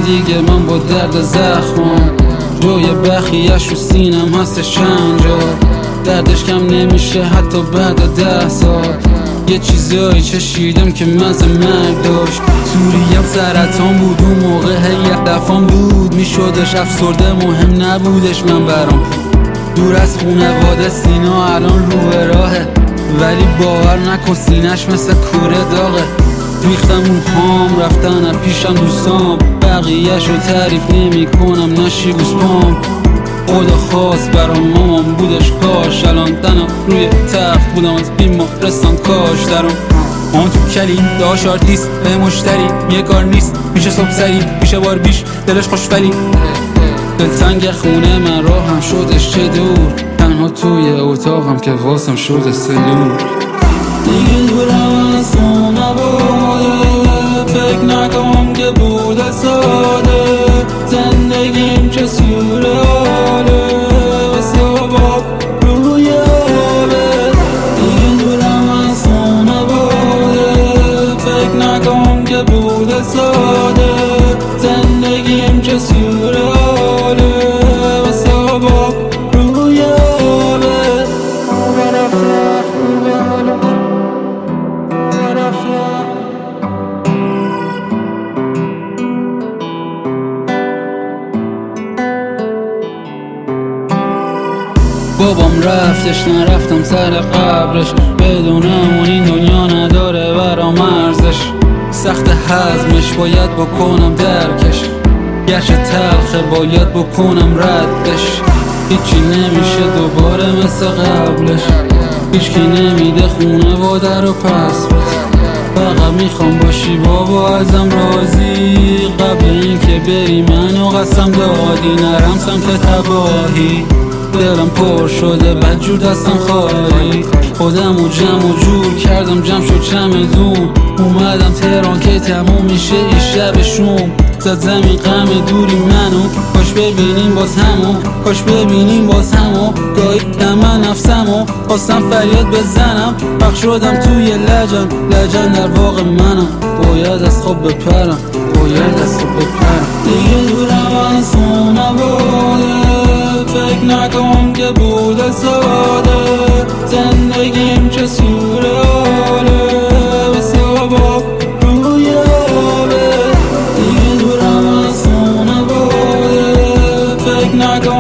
دیگه من با درد زخمم، جای بخیش رو سینم هستش چند جا، دردش کم نمیشه حتی بعد 10 سال. یه چیزایی چشیدم که مزه مرگ داشت، سوریم سرطان بود اون موقع، هی دفعام دود میشدش، افسرده مهم نبودش من برام، دور از خونواده سینا الان رو به راهه، ولی باور نکن سینش مثل کوره داغه. ریختم اون پام رفتن از پیشم دوستام، بقیه‌شو تعریف نمی کنم نشی بوسپام. خدا خواست برام مامان بودش کاش، الان تنم روی تخت بودم از بیمارستان کاش درم. آن تو کلی داشت آرتیست به مشتری، یه کار نیست میشه صبح سری، میشه بار بیش دلش خوش ولی دلتنگ خونه من راهم شدش چه دور، تنها توی اتاقم که واسم شده سلور. دیگه دورم از تو نباده، فکر نکنم که بوده ساده، زندگیم چه سورئاله واسه باب روی آبه. دیگه دورم از تو نباده، فکر نکنم که بوده ساده، زندگیم چه سورئاله واسه باب روی آبه. بابام رفتش نرفتم سر قبرش، بدونم اون این دنیا نداره برام ارزش، سخت هضمش باید بکنم درکش، گرچه تلخه باید بکنم ردش. هیچی نمیشه دوباره مثل قبلش، هیچکی نمیده خونواده رو پس بده، فقط میخوام باشی بابا ازم راضی. قبل این که بری منو قسم دادی نرم سمت تباهی، دلم پر شده بدجور دستم خالی، خودم و جمع و جور کردم جمع شد چمدون، اومدم تهران که تموم میشه این شب شوم، زد زمین غم دوری منو، کاش ببینیم باز همو، کاش ببینیم باز همو. گاهیدم من نفسمو خواستم فریاد بزنم، پخش شدم توی لجن در واقع منم، باید از خواب بپرم، باید از خواب بپرم. دیگه دورم از تو نباده، فکر نکنم که بوده ساده، زندگیم چه سورئاله واسه باب روی آبه. دیگه دورم از تو نباده، فکر نکنم